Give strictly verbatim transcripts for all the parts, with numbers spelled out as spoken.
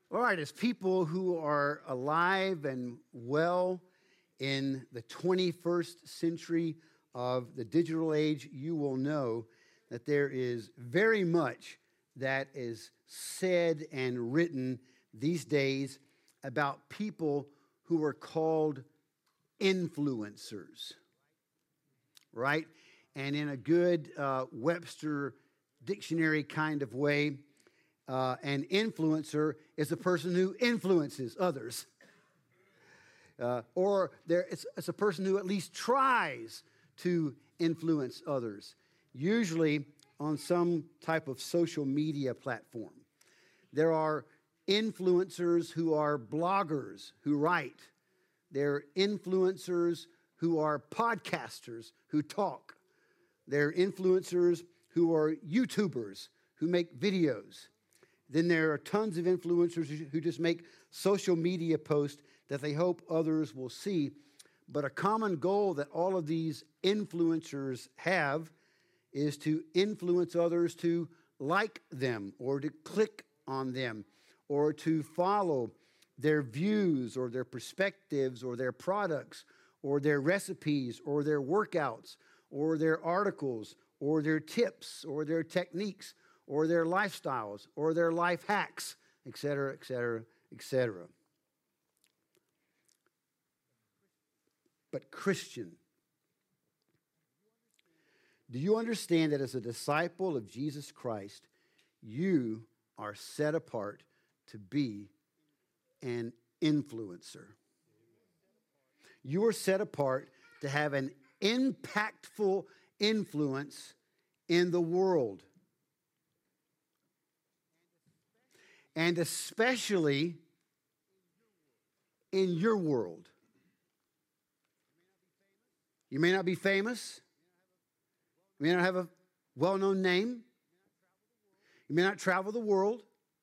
All right, as people who are alive and well in the twenty-first century of the digital age, you will know that there is very much that is said and written these days about people who are called influencers, right? And in a good uh, Webster dictionary kind of way, uh, an influencer is a person who influences others. Uh, or there, it's, it's a person who at least tries to influence others, usually on some type of social media platform. There are influencers who are bloggers who write. There are influencers who are podcasters who talk. There are influencers who are YouTubers who make videos. Then there are tons of influencers who just make social media posts that they hope others will see. But a common goal that all of these influencers have is to influence others to like them or to click on them or to follow their views or their perspectives or their products or their recipes or their workouts or their articles or their tips or their techniques or their lifestyles or their life hacks, et cetera, et cetera, et cetera. But Christian, do you understand that as a disciple of Jesus Christ, you are set apart to be an influencer? You are set apart to have an impactful influence in the world. And especially in your world. You may not be famous. You may not have a well-known name. You may not travel the world.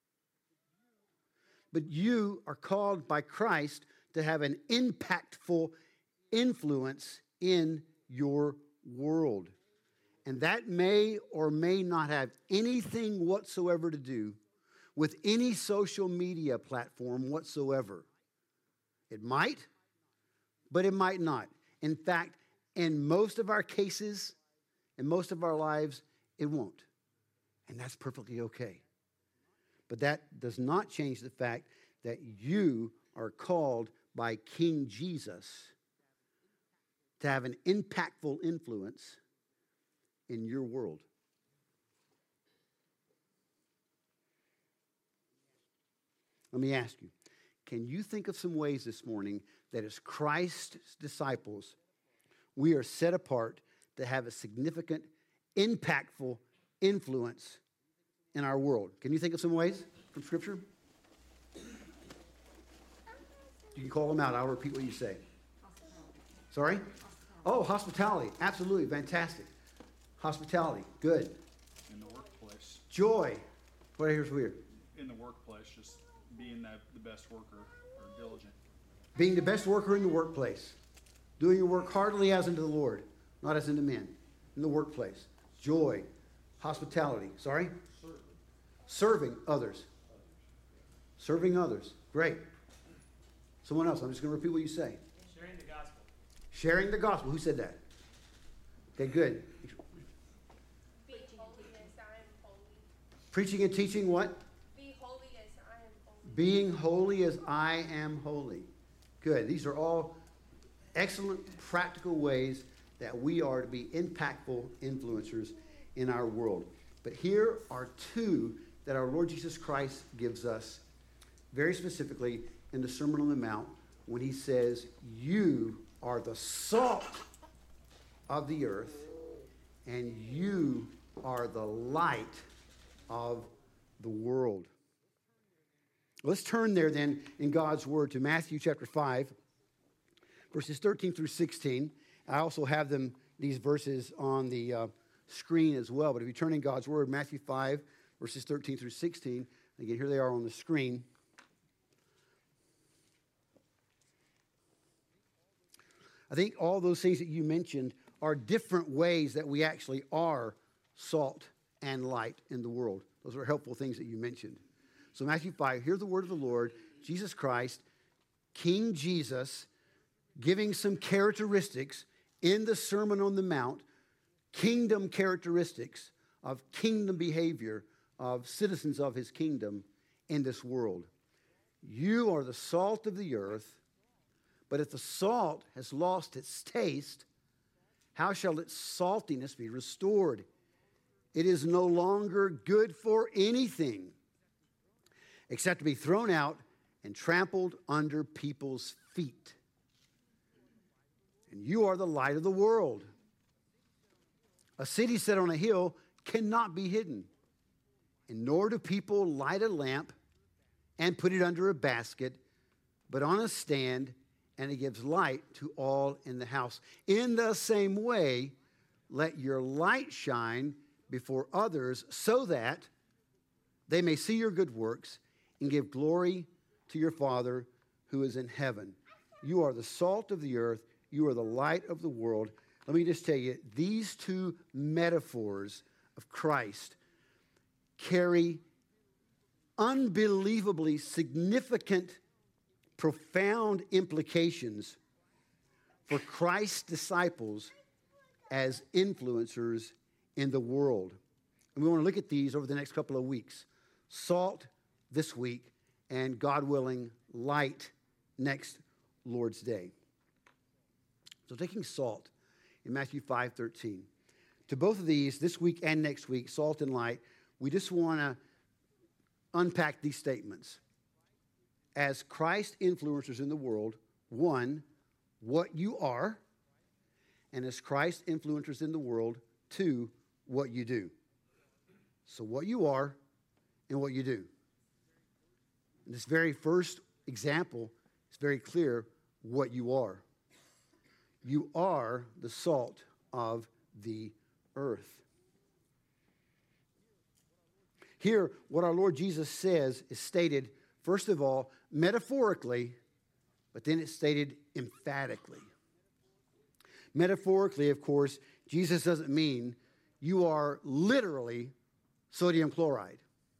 But you are called by Christ to have an impactful influence in your world. And that may or may not have anything whatsoever to do with any social media platform whatsoever. It might, but it might not. In fact, in most of our cases, in most of our lives, it won't. And that's perfectly okay. But that does not change the fact that you are called by King Jesus to have an impactful influence in your world. Let me ask you, can you think of some ways this morning that as Christ's disciples, we are set apart to have a significant, impactful influence in our world? Can you think of some ways from Scripture? You can call them out. I'll repeat what you say. Hospitality. Sorry? Hospitality. Oh, hospitality. Absolutely. Fantastic. Hospitality. Good. In the workplace. Joy. What here's weird? In the workplace, just being that the best worker or diligent. Being the best worker in the workplace. Doing your work heartily as unto the Lord, not as unto men. In the workplace. Joy. Hospitality. Sorry? Serving. Serving others. Serving others. Great. Someone else. I'm just going to repeat what you say. Sharing the gospel. Sharing the gospel. Who said that? Okay, good. Be holy as I am holy. Preaching and teaching what? Be holy as I am holy. Being holy as I am holy. Good. These are all excellent practical ways that we are to be impactful influencers in our world. But here are two that our Lord Jesus Christ gives us very specifically in the Sermon on the Mount when he says, you are the salt of the earth and you are the light of the world. Let's turn there then in God's word to Matthew chapter five, verses thirteen through sixteen. I also have them, these verses on the uh, screen as well. But if you turn in God's word, Matthew five, verses thirteen through sixteen. Again, here they are on the screen. I think all those things that you mentioned are different ways that we actually are salt and light in the world. Those are helpful things that you mentioned. So Matthew five, hear the word of the Lord, Jesus Christ, King Jesus, giving some characteristics in the Sermon on the Mount, kingdom characteristics of kingdom behavior of citizens of his kingdom in this world. You are the salt of the earth, but if the salt has lost its taste, how shall its saltiness be restored? It is no longer good for anything except to be thrown out and trampled under people's feet. And you are the light of the world. A city set on a hill cannot be hidden, and nor do people light a lamp and put it under a basket, but on a stand, and it gives light to all in the house. In the same way, let your light shine before others so that they may see your good works and give glory to your Father who is in heaven. You are the salt of the earth. You are the light of the world. Let me just tell you, these two metaphors of Christ carry unbelievably significant, profound implications for Christ's disciples as influencers in the world. And we want to look at these over the next couple of weeks. Salt this week, and God willing, light next Lord's Day. So taking salt in Matthew five thirteen. To both of these, this week and next week, salt and light, we just want to unpack these statements. As Christ influencers in the world, one, what you are, and as Christ influencers in the world, two, what you do. So what you are and what you do. In this very first example, it's very clear what you are. You are the salt of the earth. Here, what our Lord Jesus says is stated, first of all, metaphorically, but then it's stated emphatically. Metaphorically, of course, Jesus doesn't mean you are literally sodium chloride.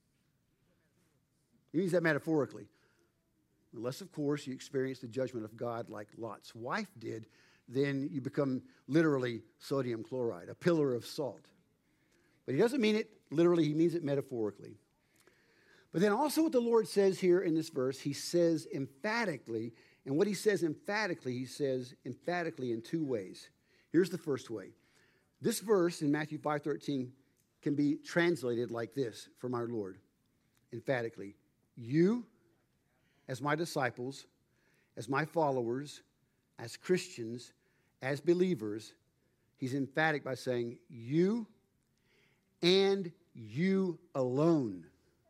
He means that metaphorically. Unless, of course, you experience the judgment of God like Lot's wife did, then you become literally sodium chloride, a pillar of salt. But he doesn't mean it literally, he means it metaphorically. But then also what the Lord says here in this verse, he says emphatically, and what he says emphatically, he says emphatically in two ways. Here's the first way. This verse in Matthew five thirteen can be translated like this from our Lord, emphatically. You, as my disciples, as my followers, as Christians, as believers, he's emphatic by saying, you and you alone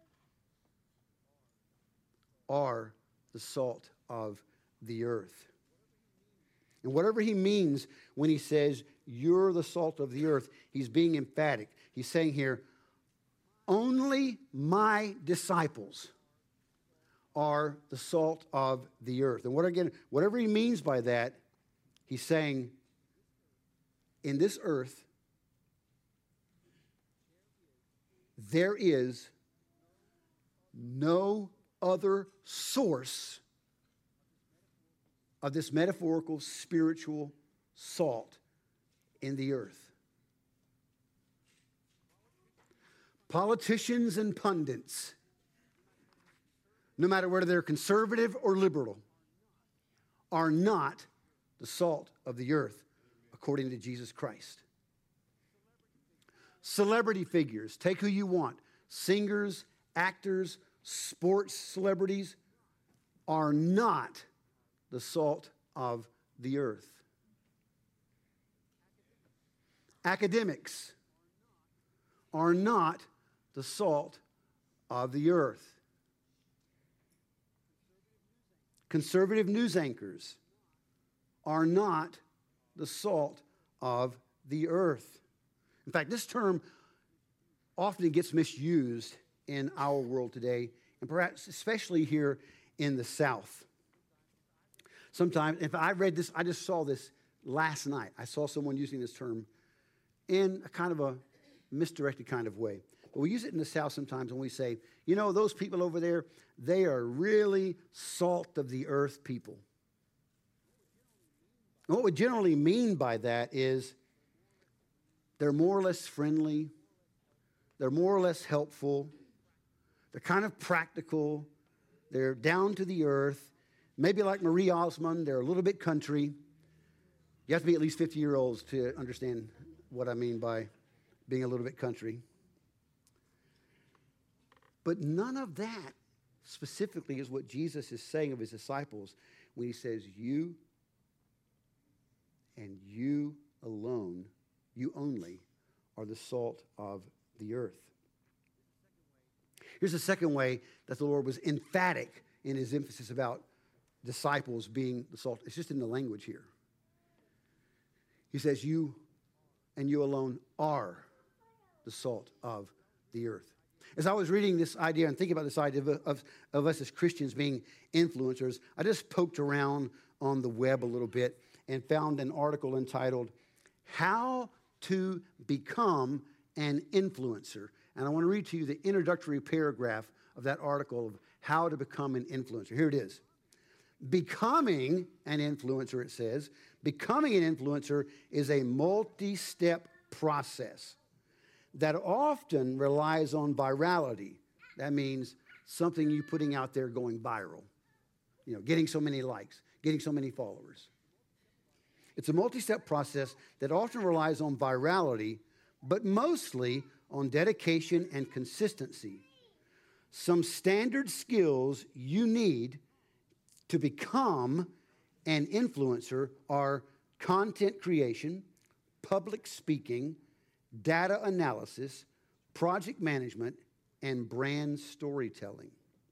are the salt of the earth. And whatever he means when he says, you're the salt of the earth, he's being emphatic. He's saying here, only my disciples are the salt of the earth. And what again, whatever he means by that, he's saying, in this earth, there is no other source of this metaphorical spiritual salt in the earth. Politicians and pundits, no matter whether they're conservative or liberal, are not the salt of the earth, according to Jesus Christ. Celebrity figures, take who you want, singers, actors, sports celebrities, are not the salt of the earth. Academics are not the salt of the earth. Conservative news anchors are not the salt of the earth. In fact, this term often gets misused in our world today, and perhaps especially here in the South. Sometimes, if I read this, I just saw this last night. I saw someone using this term in a kind of a misdirected kind of way. But we use it in the South sometimes when we say, you know, those people over there, they are really salt of the earth people. And what we generally mean by that is they're more or less friendly. They're more or less helpful. They're kind of practical. They're down to the earth. Maybe like Marie Osmond, they're a little bit country. You have to be at least fifty years old to understand what I mean by being a little bit country. But none of that specifically is what Jesus is saying of his disciples when he says, you and you alone, you only, are the salt of the earth. Here's the second way that the Lord was emphatic in his emphasis about disciples being the salt. It's just in the language here. He says, you and you alone are the salt of the earth. As I was reading this idea and thinking about this idea of, of, of us as Christians being influencers, I just poked around on the web a little bit and found an article entitled, How to Become an Influencer. And I want to read to you the introductory paragraph of that article of how to become an influencer. Here it is. Becoming an influencer, it says, becoming an influencer is a multi-step process that often relies on virality. That means something you putting out there going viral. You know, getting so many likes, getting so many followers. It's a multi-step process that often relies on virality, but mostly on dedication and consistency. Some standard skills you need to become an influencer are content creation, public speaking, data analysis, project management, and brand storytelling.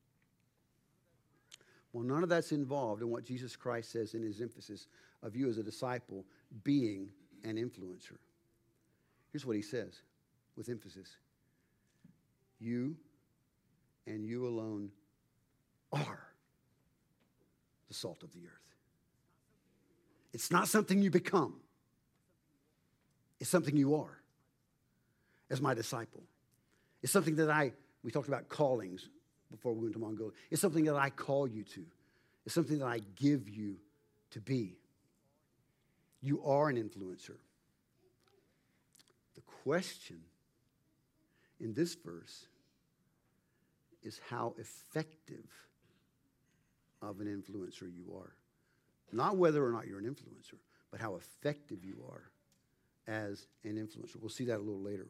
Well, none of that's involved in what Jesus Christ says in his emphasis of you as a disciple being an influencer. Here's what he says with emphasis. You and you alone are the salt of the earth. It's not something you become. It's something you are as my disciple. It's something that I, we talked about callings before we went to Mongolia. It's something that I call you to. It's something that I give you to be. You are an influencer. The question in this verse is how effective of an influencer you are. Not whether or not you're an influencer, but how effective you are as an influencer. We'll see that a little later.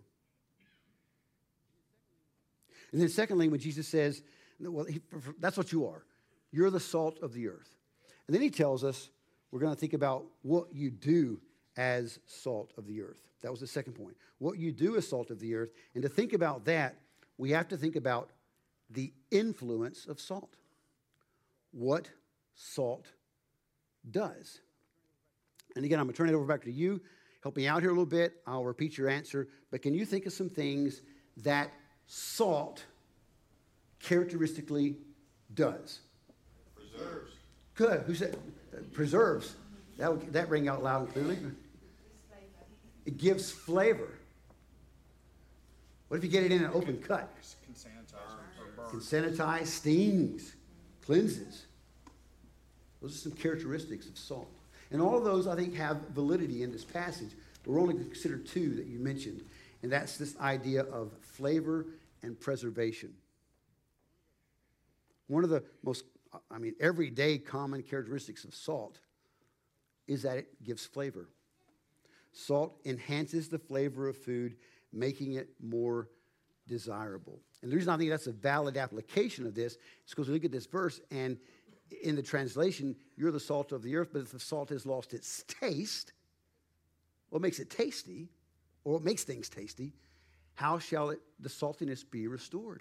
And then secondly, when Jesus says, well, he, that's what you are. You're the salt of the earth. And then he tells us we're going to think about what you do as salt of the earth. That was the second point. What you do as salt of the earth. And to think about that, we have to think about the influence of salt. What salt does. And again, I'm going to turn it over back to you. Help me out here a little bit. I'll repeat your answer. But can you think of some things that salt characteristically does? Preserves. Good. Who said uh, preserves? That would, that rang out loud and clearly. It gives flavor. What if you get it in an open cut? Can sanitize or burn. Can sanitize, stings, cleanses. Those are some characteristics of salt. And all of those, I think, have validity in this passage. But we're only going to consider two that you mentioned. And that's this idea of flavor and preservation. One of the most, I mean, everyday common characteristics of salt is that it gives flavor. Salt enhances the flavor of food, making it more desirable. And the reason I think that's a valid application of this is because we look at this verse, and in the translation, you're the salt of the earth, but if the salt has lost its taste, what makes it tasty, or what makes things tasty, how shall it, the saltiness be restored?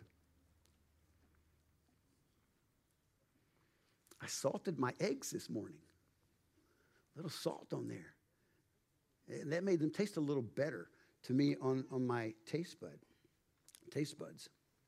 I salted my eggs this morning. A little salt on there. And that made them taste a little better to me on, on my taste bud, taste buds.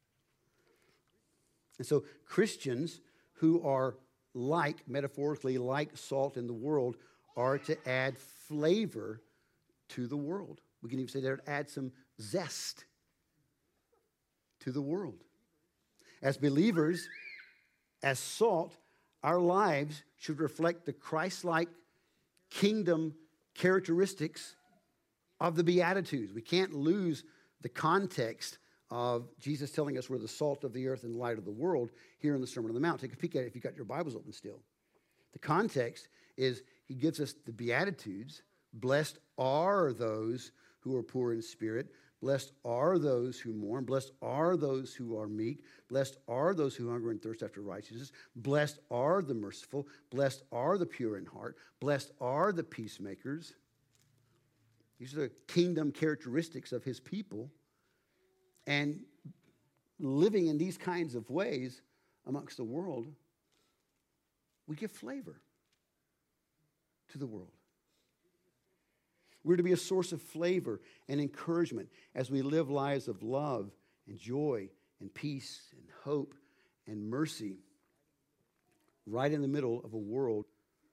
And so Christians who are like, metaphorically, like salt in the world, are to add flavor to the world. We can even say they're to add some zest to the world. As believers, as salt, our lives should reflect the Christ-like kingdom characteristics of the Beatitudes. We can't lose the context of Jesus telling us we're the salt of the earth and the light of the world here in the Sermon on the Mount. Take a peek at it if you've got your Bibles open still. The context is he gives us the Beatitudes. Blessed are those who are poor in spirit. Blessed are those who mourn. Blessed are those who are meek. Blessed are those who hunger and thirst after righteousness. Blessed are the merciful. Blessed are the pure in heart. Blessed are the peacemakers. These are the kingdom characteristics of his people. And living in these kinds of ways amongst the world, we give flavor to the world. We're to be a source of flavor and encouragement as we live lives of love and joy and peace and hope and mercy right in the middle of a world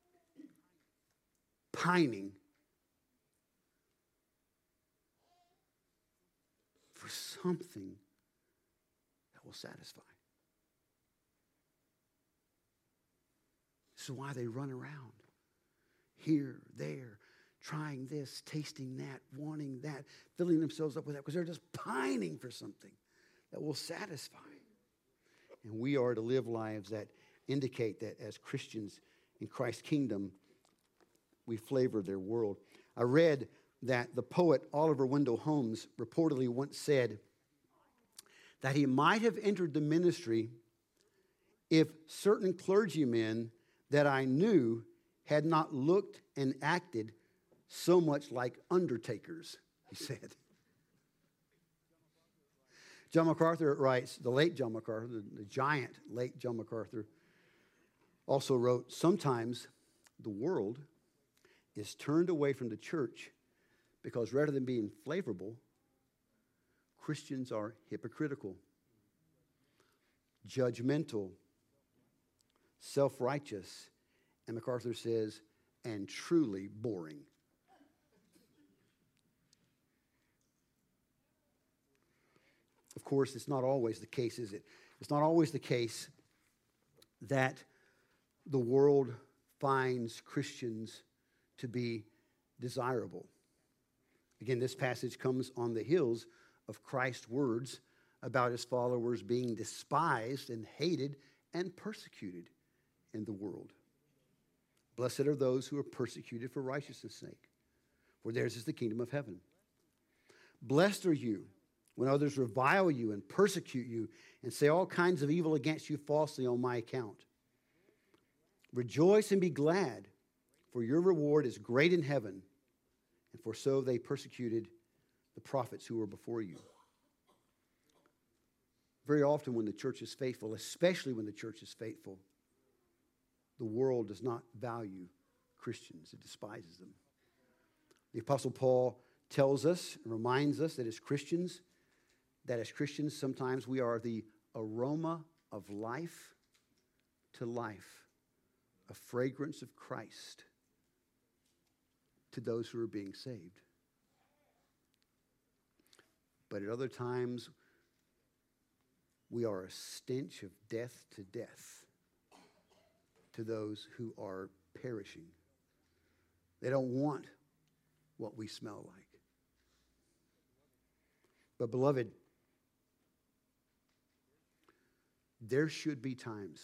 pining for something that will satisfy. This is why they run around here, there, trying this, tasting that, wanting that, filling themselves up with that, because they're just pining for something that will satisfy. And we are to live lives that indicate that as Christians in Christ's kingdom, we flavor their world. I read that the poet Oliver Wendell Holmes reportedly once said that he might have entered the ministry if certain clergymen that I knew had not looked and acted so much like undertakers, he said. John MacArthur writes, the late John MacArthur, the, the giant late John MacArthur, also wrote, sometimes the world is turned away from the church because rather than being flavorful, Christians are hypocritical, judgmental, self-righteous, and MacArthur says, and truly boring. Of course, it's not always the case, is it? It's not always the case that the world finds Christians to be desirable. Again, this passage comes on the heels of Christ's words about his followers being despised and hated and persecuted in the world. Blessed are those who are persecuted for righteousness' sake, for theirs is the kingdom of heaven. Blessed are you when others revile you and persecute you and say all kinds of evil against you falsely on my account. Rejoice and be glad, for your reward is great in heaven, and for so they persecuted the prophets who were before you. Very often when the church is faithful, especially when the church is faithful, the world does not value Christians. It despises them. The Apostle Paul tells us and reminds us that as Christians, that as Christians, sometimes we are the aroma of life to life, a fragrance of Christ to those who are being saved. But at other times, we are a stench of death to death to those who are perishing. They don't want what we smell like. But beloved, there should be times,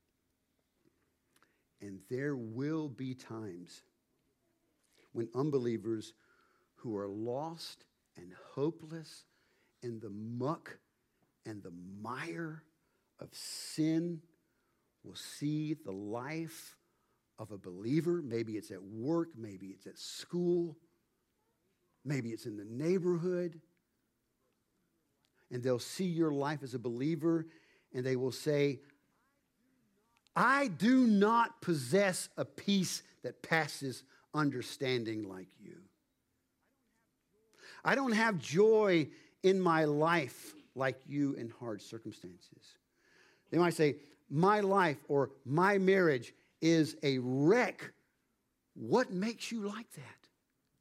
and there will be times when unbelievers who are lost and hopeless in the muck and the mire of sin will see the life of a believer. Maybe it's at work, maybe it's at school, maybe it's in the neighborhood. And they'll see your life as a believer, and they will say, I do not possess a peace that passes understanding like you. I don't have joy in my life like you in hard circumstances. They might say, my life or my marriage is a wreck. What makes you like that?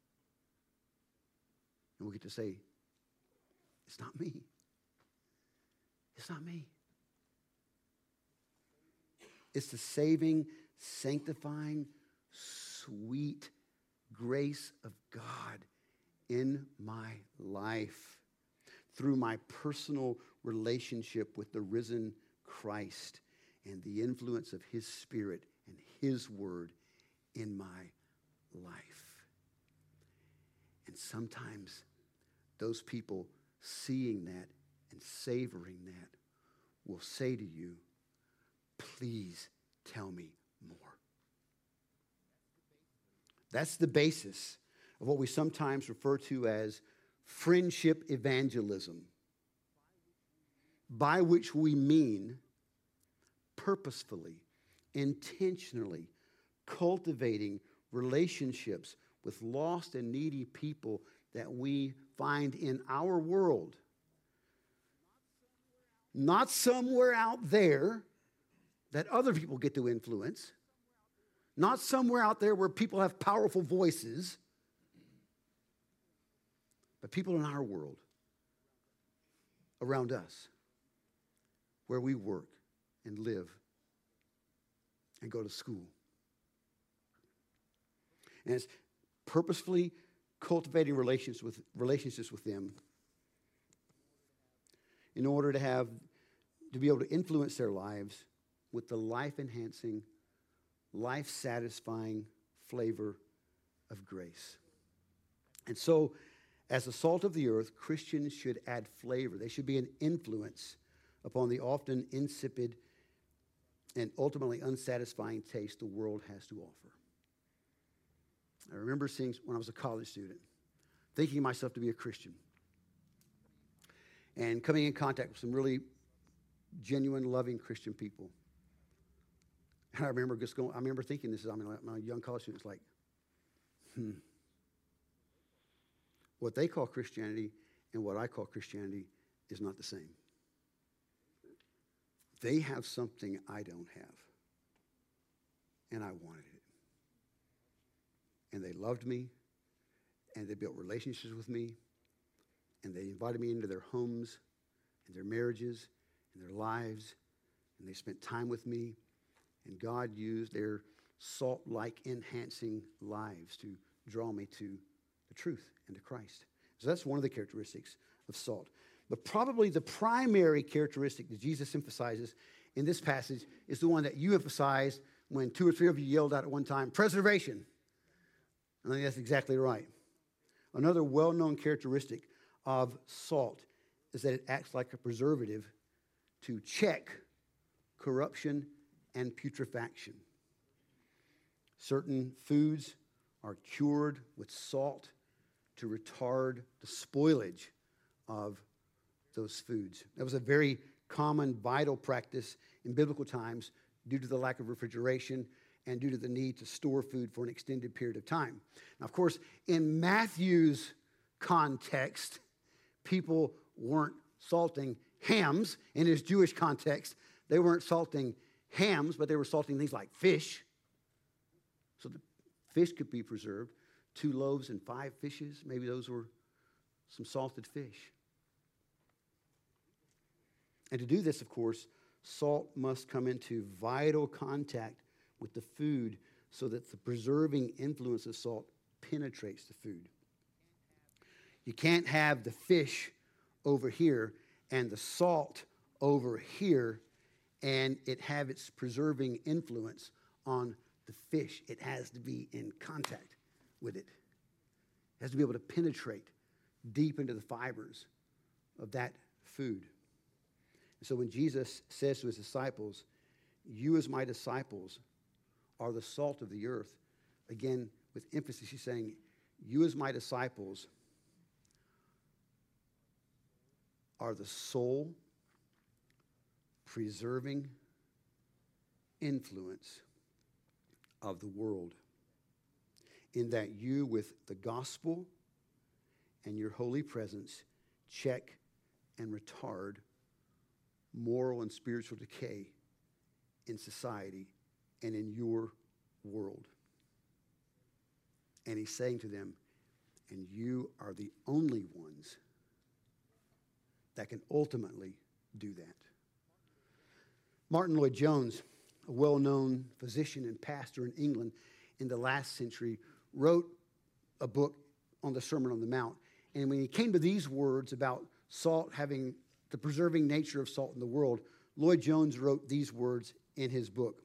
And we get to say, it's not me. It's not me. It's the saving, sanctifying, sweet grace of God in my life through my personal relationship with the risen Christ and the influence of his Spirit and his word in my life. And sometimes those people seeing that and savoring that will say to you, please tell me more. That's the basis of what we sometimes refer to as friendship evangelism, by which we mean purposefully, intentionally cultivating relationships with lost and needy people that we find in our world. Not somewhere out there that other people get to influence. Not somewhere out there where people have powerful voices. But people in our world, around us, where we work and live and go to school. And it's purposefully cultivating relationships with, relationships with them in order to have, to be able to influence their lives with the life-enhancing, life-satisfying flavor of grace. And so, as the salt of the earth, Christians should add flavor. They should be an influence upon the often insipid and ultimately unsatisfying taste the world has to offer. I remember seeing, when I was a college student, thinking myself to be a Christian and coming in contact with some really genuine, loving Christian people. And I remember just going, I remember thinking this, I mean, my young college students, like, hmm. What they call Christianity and what I call Christianity is not the same. They have something I don't have. And I wanted it. And they loved me. And they built relationships with me. And they invited me into their homes and their marriages and their lives. And they spent time with me. And God used their salt-like enhancing lives to draw me to the truth and to Christ. So that's one of the characteristics of salt. But probably the primary characteristic that Jesus emphasizes in this passage is the one that you emphasized when two or three of you yelled out at one time, preservation. I think that's exactly right. Another well-known characteristic of salt is that it acts like a preservative to check corruption and putrefaction. Certain foods are cured with salt to retard the spoilage of those foods. That was a very common, vital practice in biblical times due to the lack of refrigeration and due to the need to store food for an extended period of time. Now, of course, in Matthew's context, people weren't salting hams. In his Jewish context, they weren't salting hams, but they were salting things like fish. So the fish could be preserved. Two loaves and five fishes, maybe those were some salted fish. And to do this, of course, salt must come into vital contact with the food so that the preserving influence of salt penetrates the food. You can't have the fish over here and the salt over here and it have its preserving influence on the fish. It has to be in contact with it. It has to be able to penetrate deep into the fibers of that food. So when Jesus says to his disciples, you as my disciples are the salt of the earth, again, with emphasis, he's saying, you as my disciples are the soul preserving influence of the world, in that you, with the gospel and your holy presence, check and retard moral and spiritual decay in society and in your world. And he's saying to them, and you are the only ones that can ultimately do that. Martin Lloyd-Jones, a well-known physician and pastor in England in the last century, wrote a book on the Sermon on the Mount. And when he came to these words about salt having the preserving nature of salt in the world, Lloyd-Jones wrote these words in his book.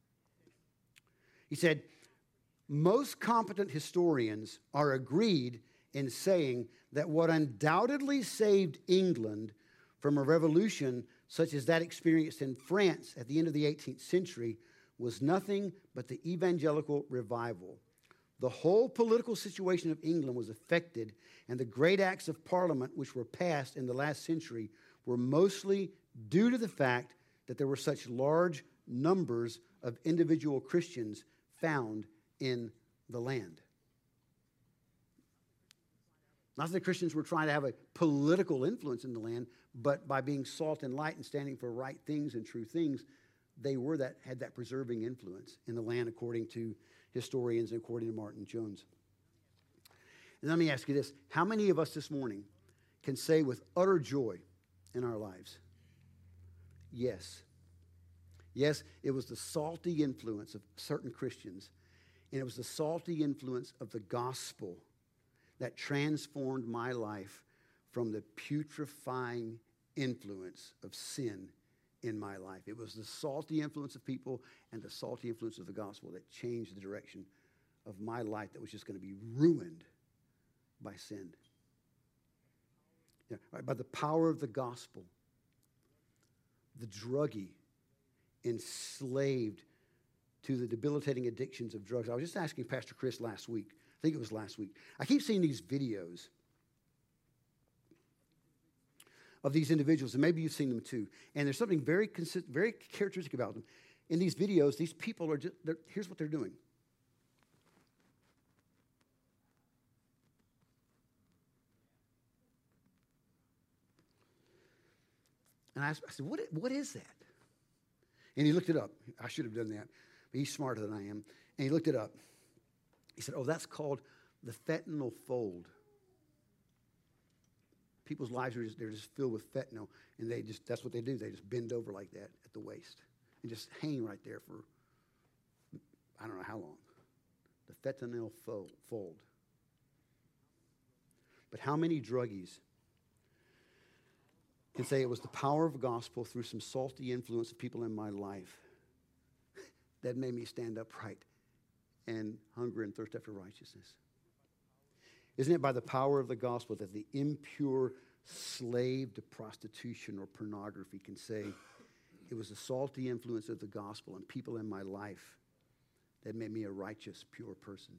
He said, most competent historians are agreed in saying that what undoubtedly saved England from a revolution such as that experienced in France at the end of the eighteenth century was nothing but the evangelical revival. The whole political situation of England was affected, and the great acts of Parliament which were passed in the last century were mostly due to the fact that there were such large numbers of individual Christians found in the land. Not that the Christians were trying to have a political influence in the land, but by being salt and light and standing for right things and true things, they were that had that preserving influence in the land, according to historians and according to Martin Jones. And let me ask you this. How many of us this morning can say with utter joy in our lives, yes, yes, it was the salty influence of certain Christians, and it was the salty influence of the gospel that transformed my life from the putrefying influence of sin in my life. It was the salty influence of people and the salty influence of the gospel that changed the direction of my life that was just going to be ruined by sin. Yeah, right, by the power of the gospel, the druggie, enslaved to the debilitating addictions of drugs. I was just asking Pastor Chris last week. I think it was last week. I keep seeing these videos of these individuals, and maybe you've seen them too. And there's something very consistent, very characteristic about them. In these videos, these people are just, here's what they're doing. And I, asked, I said, what, what is that? And he looked it up. I should have done that, but he's smarter than I am. And he looked it up. He said, oh, that's called the fentanyl fold. People's lives are just, they're just filled with fentanyl, and they just, that's what they do. They just bend over like that at the waist and just hang right there for, I don't know how long. The fentanyl fo- fold. But how many druggies can say it was the power of the gospel through some salty influence of people in my life that made me stand upright and hunger and thirst after righteousness? Isn't it by the power of the gospel that the impure slave to prostitution or pornography can say it was the salty influence of the gospel and people in my life that made me a righteous, pure person?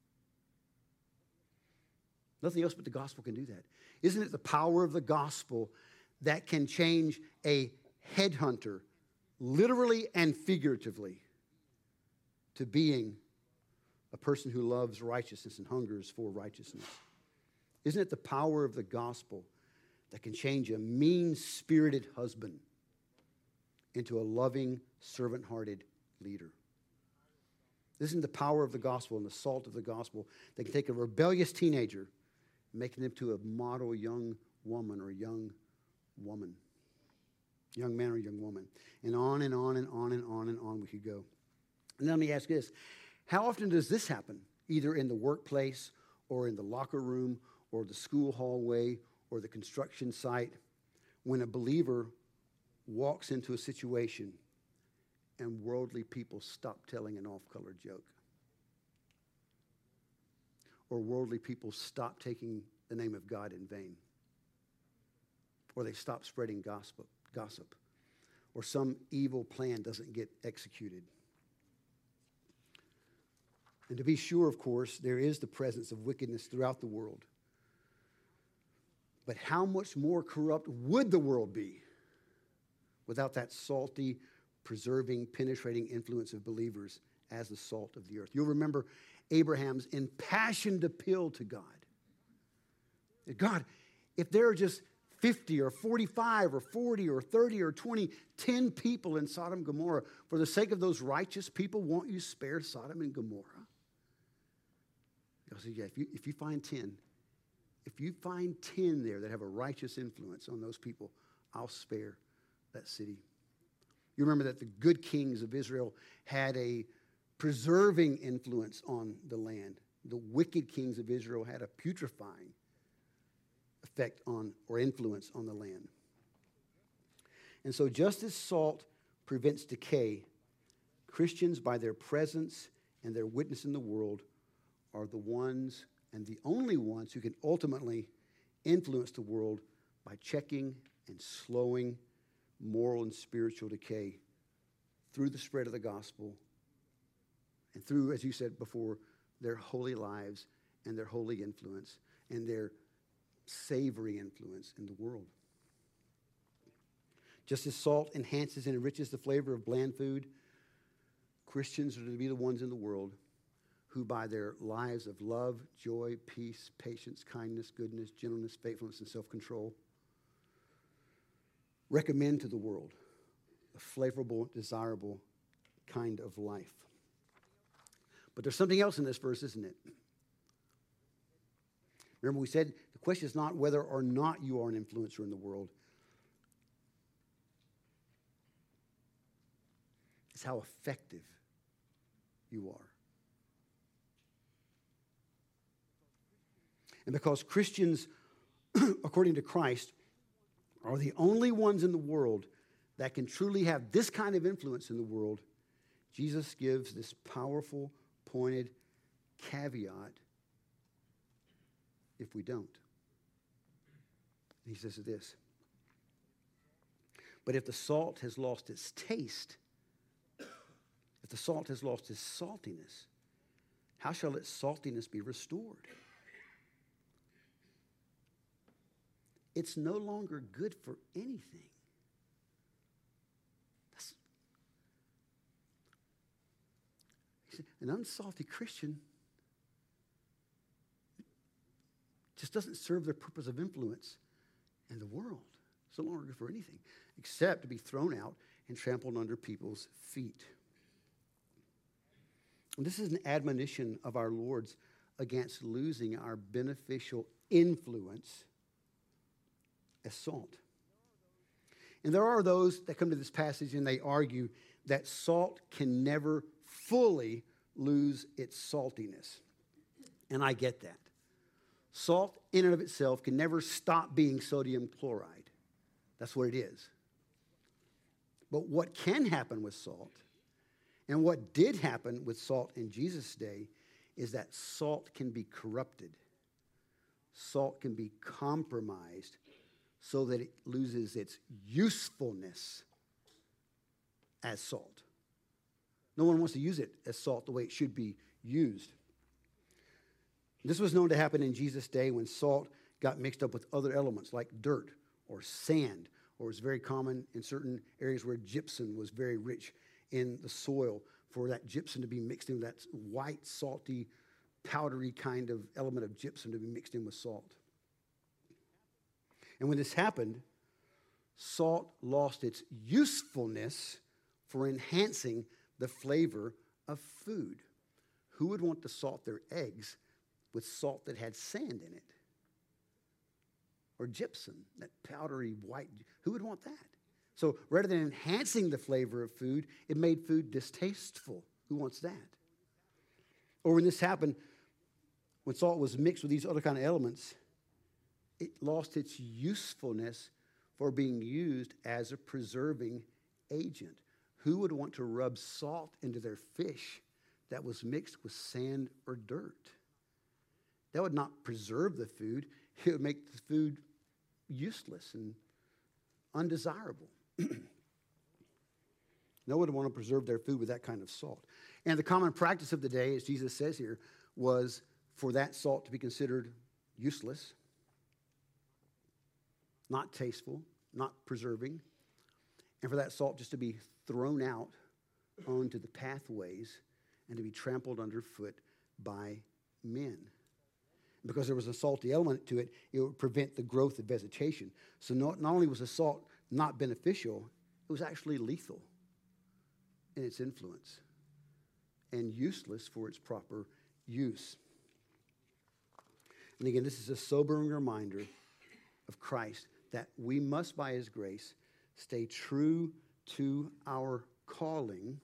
Nothing else but the gospel can do that. Isn't it the power of the gospel that can change a headhunter, literally and figuratively, to being a person who loves righteousness and hungers for righteousness? Isn't it the power of the gospel that can change a mean-spirited husband into a loving, servant-hearted leader? Isn't the power of the gospel and the salt of the gospel that can take a rebellious teenager and make him into a model young woman or young woman, young man or young woman? And on and on and on and on and on we could go. And let me ask this. How often does this happen, either in the workplace or in the locker room or the school hallway or the construction site, when a believer walks into a situation and worldly people stop telling an off-color joke? Or worldly people stop taking the name of God in vain? Or they stop spreading gossip, gossip, or some evil plan doesn't get executed? And to be sure, of course, there is the presence of wickedness throughout the world. But how much more corrupt would the world be without that salty, preserving, penetrating influence of believers as the salt of the earth? You'll remember Abraham's impassioned appeal to God. God, if there are just fifty or forty-five or forty or thirty or twenty, ten people in Sodom and Gomorrah, for the sake of those righteous people, won't you spare Sodom and Gomorrah? God said, yeah, if you, if you find ten, if you find ten there that have a righteous influence on those people, I'll spare that city. You remember that the good kings of Israel had a preserving influence on the land. The wicked kings of Israel had a putrefying effect on or influence on the land. And so just as salt prevents decay, Christians, by their presence and their witness in the world, are the ones and the only ones who can ultimately influence the world by checking and slowing moral and spiritual decay through the spread of the gospel and through, as you said before, their holy lives and their holy influence and their savory influence in the world. Just as salt enhances and enriches the flavor of bland food, Christians are to be the ones in the world who by their lives of love, joy, peace, patience, kindness, goodness, gentleness, faithfulness, and self-control recommend to the world a flavorful, desirable kind of life. But there's something else in this verse, isn't it? Remember, we said the question is not whether or not you are an influencer in the world. It's how effective you are. And because Christians, according to Christ, are the only ones in the world that can truly have this kind of influence in the world, Jesus gives this powerful, pointed caveat if we don't. He says this: but if the salt has lost its taste, if the salt has lost its saltiness, how shall its saltiness be restored? It's no longer good for anything. That's, an unsalty Christian just doesn't serve their purpose of influence in the world. It's no longer good for anything except to be thrown out and trampled under people's feet. And this is an admonition of our Lord's against losing our beneficial influence as salt. And there are those that come to this passage and they argue that salt can never fully lose its saltiness. And I get that. Salt in and of itself can never stop being sodium chloride. That's what it is. But what can happen with salt, and what did happen with salt in Jesus' day, is that salt can be corrupted. Salt can be compromised so that it loses its usefulness as salt. No one wants to use it as salt the way it should be used. This was known to happen in Jesus' day when salt got mixed up with other elements like dirt or sand, or it was very common in certain areas where gypsum was very rich in the soil, for that gypsum to be mixed in with that white, salty, powdery kind of element of gypsum to be mixed in with salt. And when this happened, salt lost its usefulness for enhancing the flavor of food. Who would want to salt their eggs with salt that had sand in it? Or gypsum, that powdery white. Who would want that? So rather than enhancing the flavor of food, it made food distasteful. Who wants that? Or when this happened, when salt was mixed with these other kind of elements, it lost its usefulness for being used as a preserving agent. Who would want to rub salt into their fish that was mixed with sand or dirt? That would not preserve the food. It would make the food useless and undesirable. No one would want to preserve their food with that kind of salt. And the common practice of the day, as Jesus says here, was for that salt to be considered useless, not tasteful, not preserving, and for that salt just to be thrown out onto the pathways and to be trampled underfoot by men. Because there was a salty element to it, it would prevent the growth of vegetation. So not, not only was the salt not beneficial, it was actually lethal in its influence and useless for its proper use. And again, this is a sobering reminder of Christ that we must, by his grace, stay true to our calling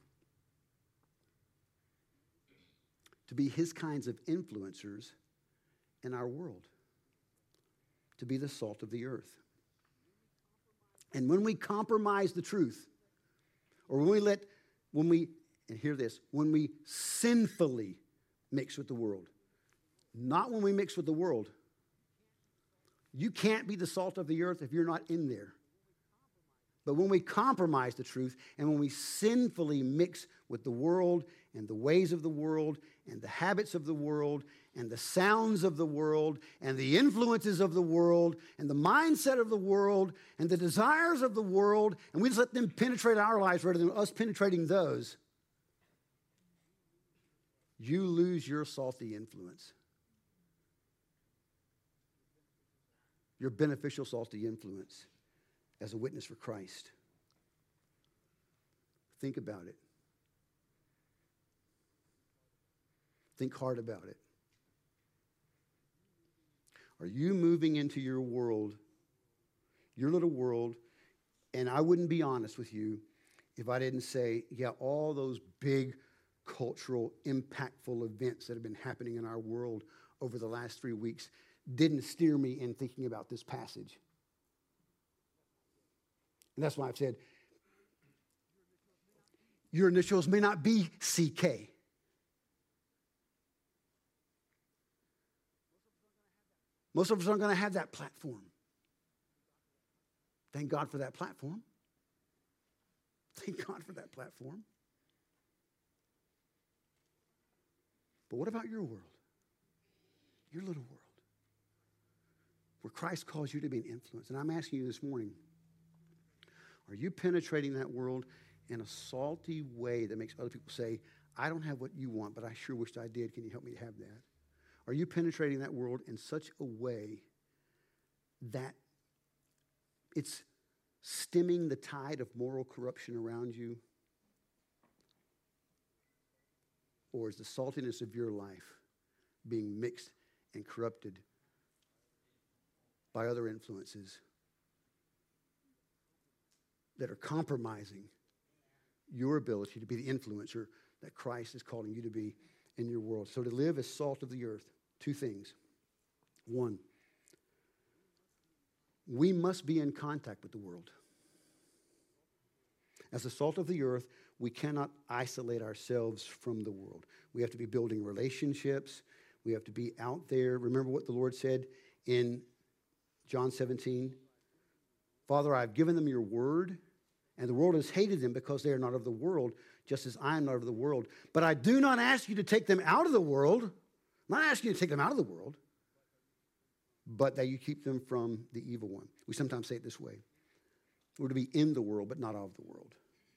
to be his kinds of influencers in our world, to be the salt of the earth. And when we compromise the truth, or when we let, when we, and hear this, when we sinfully mix with the world, not when we mix with the world. You can't be the salt of the earth if you're not in there. But when we compromise the truth and when we sinfully mix with the world and the ways of the world and the habits of the world and the sounds of the world and the influences of the world and the mindset of the world and the desires of the world, and we just let them penetrate our lives rather than us penetrating those, you lose your salty influence. Your beneficial salty influence as a witness for Christ. Think about it. Think hard about it. Are you moving into your world, your little world, and I wouldn't be honest with you if I didn't say, yeah, all those big cultural, impactful events that have been happening in our world over the last three weeks didn't steer me in thinking about this passage. And that's why I've said, your initials may not be C K. Most of us aren't going to have that platform. Thank God for that platform. Thank God for that platform. But what about your world? Your little world, where Christ calls you to be an influence. And I'm asking you this morning, are you penetrating that world in a salty way that makes other people say, I don't have what you want, but I sure wished I did. Can you help me to have that? Are you penetrating that world in such a way that it's stemming the tide of moral corruption around you? Or is the saltiness of your life being mixed and corrupted by other influences that are compromising your ability to be the influencer that Christ is calling you to be in your world? So to live as salt of the earth, two things. One, we must be in contact with the world. As the salt of the earth, we cannot isolate ourselves from the world. We have to be building relationships. We have to be out there. Remember what the Lord said in John seventeen? Father, I've given them your word, and the world has hated them because they are not of the world, just as I am not of the world. But I do not ask you to take them out of the world. I'm not asking you to take them out of the world, but that you keep them from the evil one. We sometimes say it this way. We're to be in the world, but not of the world.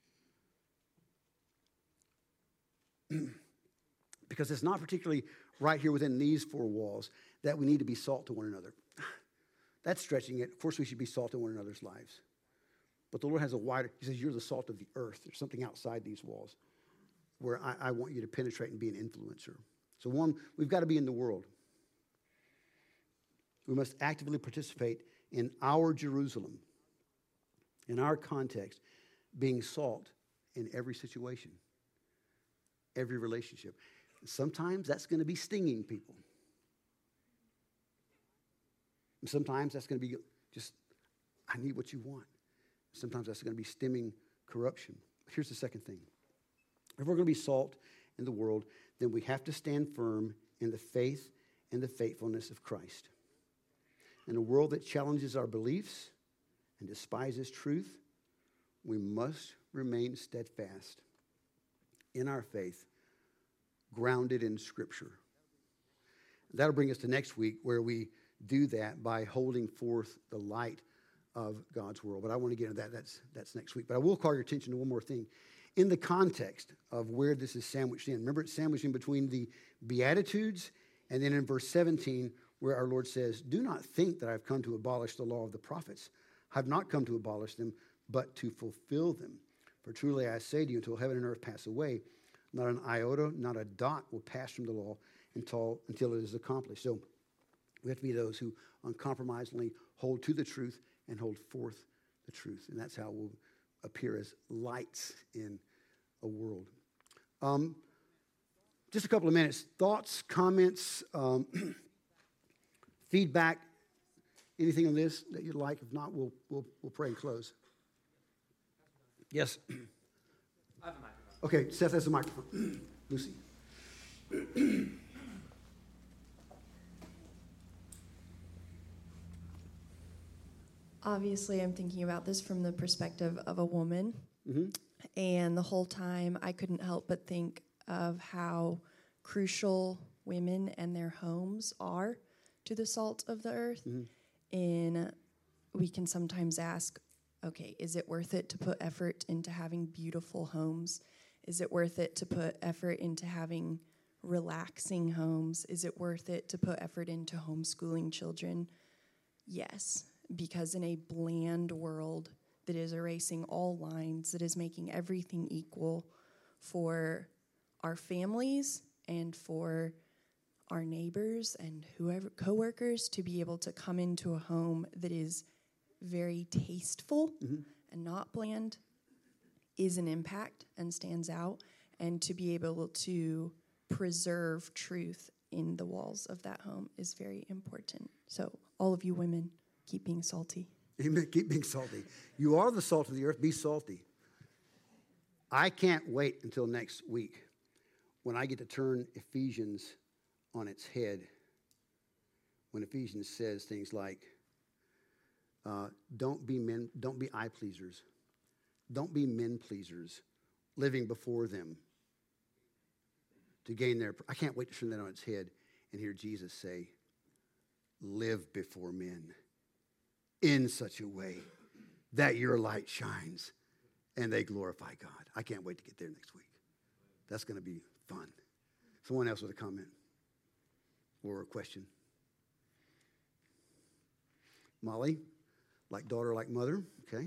Because it's not particularly right here within these four walls that we need to be salt to one another. That's stretching it. Of course, we should be salt in one another's lives. But the Lord has a wider, he says, you're the salt of the earth. There's something outside these walls where I, I want you to penetrate and be an influencer. So one, we've got to be in the world. We must actively participate in our Jerusalem, in our context, being salt in every situation, every relationship. Sometimes that's going to be stinging people. And sometimes that's going to be just, I need what you want. Sometimes that's going to be stemming corruption. Here's the second thing. If we're going to be salt in the world, then we have to stand firm in the faith and the faithfulness of Christ. In a world that challenges our beliefs and despises truth, we must remain steadfast in our faith, grounded in Scripture. That'll bring us to next week, where we do that by holding forth the light of God's world. But I want to get into that. That's, that's next week. But I will call your attention to one more thing. In the context of where this is sandwiched in, remember it's sandwiched in between the Beatitudes and then in verse seventeen, where our Lord says, do not think that I've come to abolish the law of the prophets. I've not come to abolish them, but to fulfill them. For truly I say to you, until heaven and earth pass away, not an iota, not a dot will pass from the law until, until it is accomplished. So we have to be those who uncompromisingly hold to the truth and hold forth the truth. And that's how we'll appear as lights in a world. Um, just a couple of minutes. Thoughts, comments, um, feedback, anything on this that you'd like? If not, we'll, we'll, we'll pray and close. Yes? I have a microphone. Okay, Seth has a microphone. Lucy. Obviously, I'm thinking about this from the perspective of a woman. Mm-hmm. And the whole time, I couldn't help but think of how crucial women and their homes are to the salt of the earth. Mm-hmm. And we can sometimes ask, okay, is it worth it to put effort into having beautiful homes? Is it worth it to put effort into having relaxing homes? Is it worth it to put effort into homeschooling children? Yes, because in a bland world that is erasing all lines, that is making everything equal for our families and for our neighbors and whoever coworkers to be able to come into a home that is very tasteful Mm-hmm. and not bland is an impact and stands out, and to be able to preserve truth in the walls of that home is very important. So all of you women, keep being salty. Amen. Keep being salty. You are the salt of the earth. Be salty. I can't wait until next week when I get to turn Ephesians on its head. When Ephesians says things like, uh, "Don't be men. Don't be eye pleasers. Don't be men pleasers, living before them to gain their." I can't wait to turn that on its head and hear Jesus say, "Live before men in such a way that your light shines and they glorify God." I can't wait to get there next week. That's going to be fun. Someone else with a comment or a question? Molly, like daughter, like mother. Okay.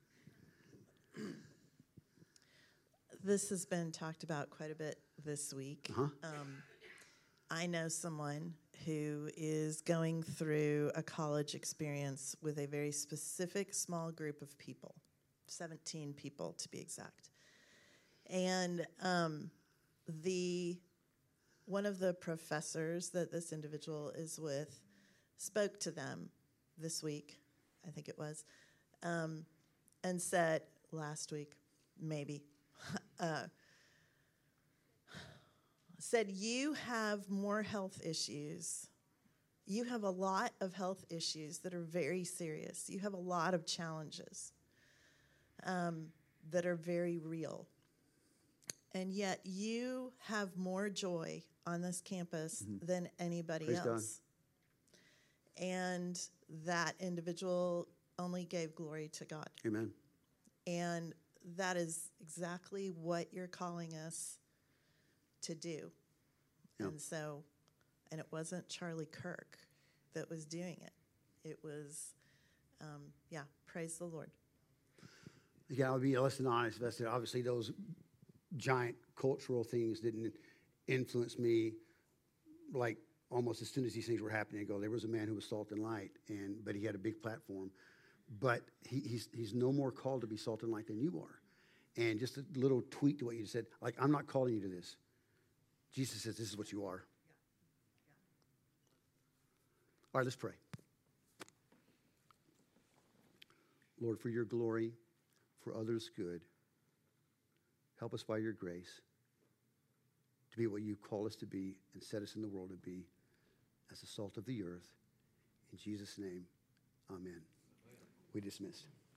This has been talked about quite a bit this week. Uh-huh. Um, I know someone who is going through a college experience with a very specific small group of people, seventeen people to be exact. And um, the one of the professors that this individual is with spoke to them this week, I think it was, um, and said, last week, maybe, uh, said, you have more health issues. You have a lot of health issues that are very serious. You have a lot of challenges um, that are very real. And yet you have more joy on this campus mm-hmm. than anybody Praise else. God. And that individual only gave glory to God. Amen. And that is exactly what you're calling us to do. Yeah. And so, and it wasn't Charlie Kirk that was doing it. It was, um, yeah, praise the Lord. Yeah, I'll be less than honest. But obviously, those giant cultural things didn't influence me. Like almost as soon as these things were happening, I go, there was a man who was salt and light, and but he had a big platform. But he, he's he's no more called to be salt and light than you are. And just a little tweak to what you said, like, I'm not calling you to this. Jesus says, this is what you are. All right, let's pray. Lord, for your glory, for others' good, help us by your grace to be what you call us to be and set us in the world to be as the salt of the earth. In Jesus' name, amen. We dismissed.